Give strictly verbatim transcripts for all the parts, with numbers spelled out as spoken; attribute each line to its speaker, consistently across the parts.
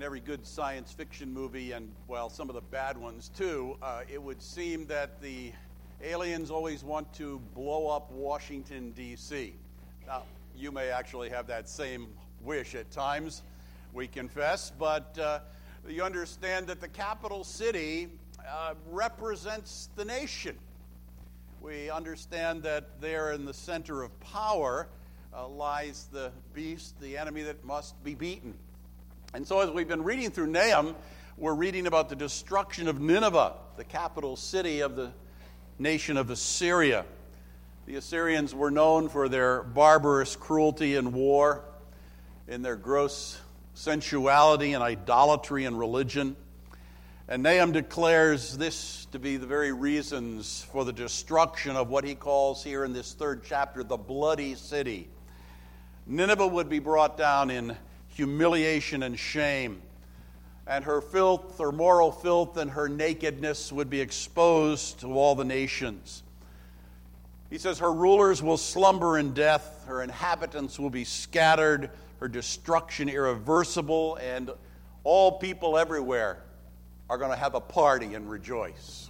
Speaker 1: every good science fiction movie, and, well, some of the bad ones too, uh, it would seem that the aliens always want to blow up Washington, D C Now, you may actually have that same wish at times, we confess, but uh, you understand that the capital city uh, represents the nation. We understand that there in the center of power uh, lies the beast, the enemy that must be beaten. And so as we've been reading through Nahum, we're reading about the destruction of Nineveh, the capital city of the nation of Assyria. The Assyrians were known for their barbarous cruelty in war, in their gross sensuality and idolatry and religion. And Nahum declares this to be the very reasons for the destruction of what he calls here in this third chapter, the bloody city. Nineveh would be brought down in humiliation and shame, and her filth, her moral filth, and her nakedness would be exposed to all the nations. He says her rulers will slumber in death, her inhabitants will be scattered, her destruction irreversible, and all people everywhere are going to have a party and rejoice.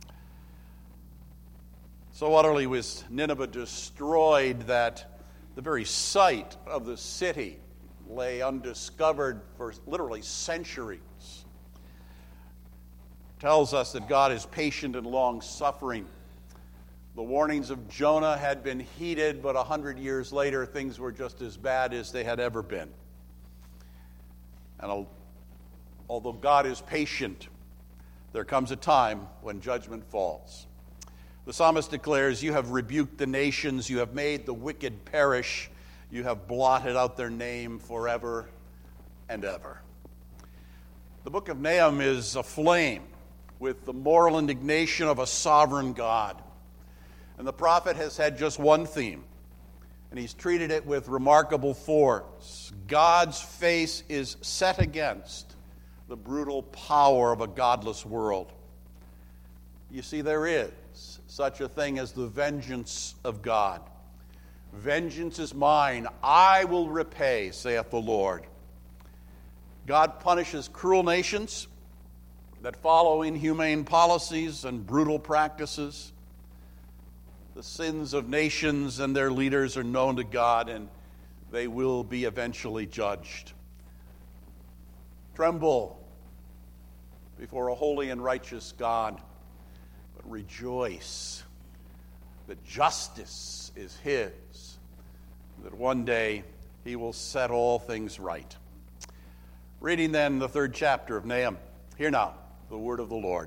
Speaker 1: So utterly was Nineveh destroyed that the very site of the city lay undiscovered for literally centuries. Tells us that God is patient and long-suffering. The warnings of Jonah had been heeded, but a hundred years later, things were just as bad as they had ever been. And although God is patient, there comes a time when judgment falls. The psalmist declares, "You have rebuked the nations, you have made the wicked perish, you have blotted out their name forever and ever." The book of Nahum is aflame with the moral indignation of a sovereign God. And the prophet has had just one theme, and he's treated it with remarkable force. God's face is set against the brutal power of a godless world. You see, there is such a thing as the vengeance of God. "Vengeance is mine, I will repay, saith the Lord." God punishes cruel nations that follow inhumane policies and brutal practices. The sins of nations and their leaders are known to God, and they will be eventually judged. Tremble before a holy and righteous God, but rejoice that justice is His, that one day He will set all things right. Reading then the third chapter of Nahum. Hear now the word of the Lord.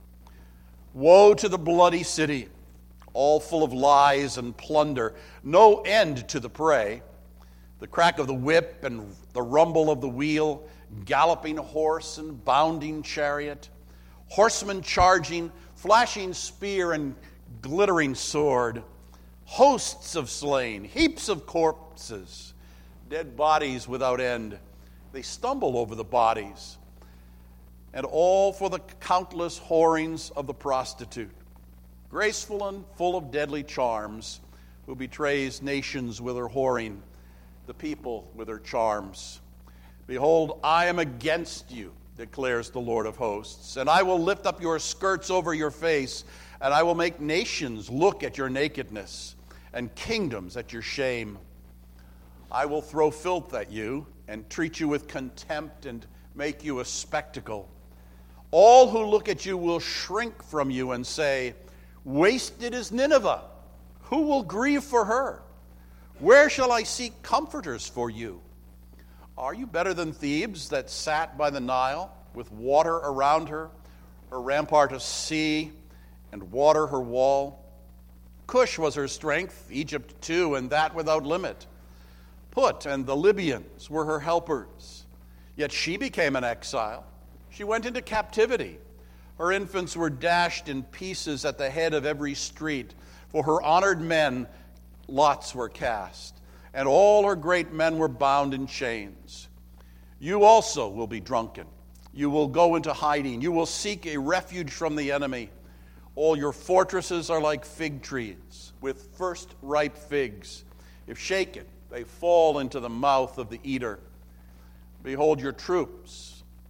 Speaker 1: "Woe to the bloody city, all full of lies and plunder, no end to the prey, the crack of the whip and the rumble of the wheel, galloping horse and bounding chariot, horsemen charging, flashing spear and glittering sword, hosts of slain, heaps of corpses, dead bodies without end. They stumble over the bodies, and all for the countless whorings of the prostitute, graceful and full of deadly charms, who betrays nations with her whoring, the people with her charms. Behold, I am against you, declares the Lord of hosts, and I will lift up your skirts over your face, and I will make nations look at your nakedness, and kingdoms at your shame. I will throw filth at you, and treat you with contempt, and make you a spectacle. All who look at you will shrink from you and say, 'Wasted is Nineveh. Who will grieve for her? Where shall I seek comforters for you? Are you better than Thebes that sat by the Nile, with water around her, her rampart of sea, and water her wall? Cush was her strength, Egypt too, and that without limit. Put and the Libyans were her helpers. Yet she became an exile. She went into captivity. Her infants were dashed in pieces at the head of every street. For her honored men, lots were cast, and all her great men were bound in chains. You also will be drunken. You will go into hiding. You will seek a refuge from the enemy. All your fortresses are like fig trees, with first ripe figs. If shaken, they fall into the mouth of the eater. Behold, your troops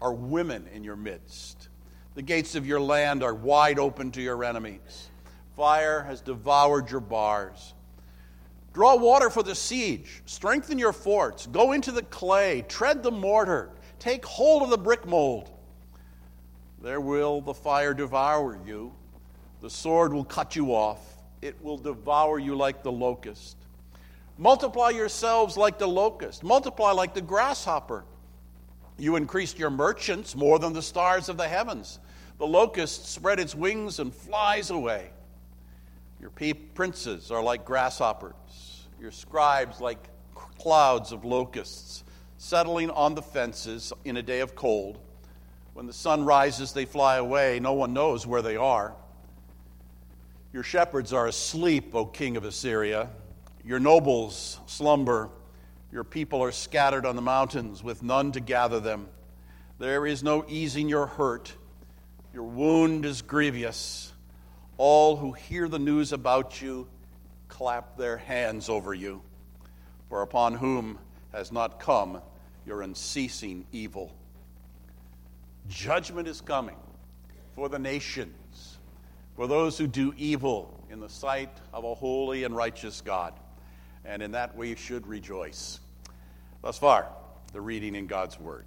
Speaker 1: are women in your midst. The gates of your land are wide open to your enemies. Fire has devoured your bars. Draw water for the siege. Strengthen your forts. Go into the clay. Tread the mortar. Take hold of the brick mold. There will the fire devour you. The sword will cut you off. It will devour you like the locust. Multiply yourselves like the locust. Multiply like the grasshopper. You increased your merchants more than the stars of the heavens. The locust spread its wings and flies away. Your princes are like grasshoppers. Your scribes like clouds of locusts, settling on the fences in a day of cold. When the sun rises, they fly away. No one knows where they are. Your shepherds are asleep, O king of Assyria. Your nobles slumber. Your people are scattered on the mountains with none to gather them. There is no easing your hurt. Your wound is grievous. All who hear the news about you clap their hands over you. For upon whom has not come your unceasing evil? Judgment is coming for the nations, for those who do evil in the sight of a holy and righteous God. And in that we should rejoice. Thus far, the reading in God's Word.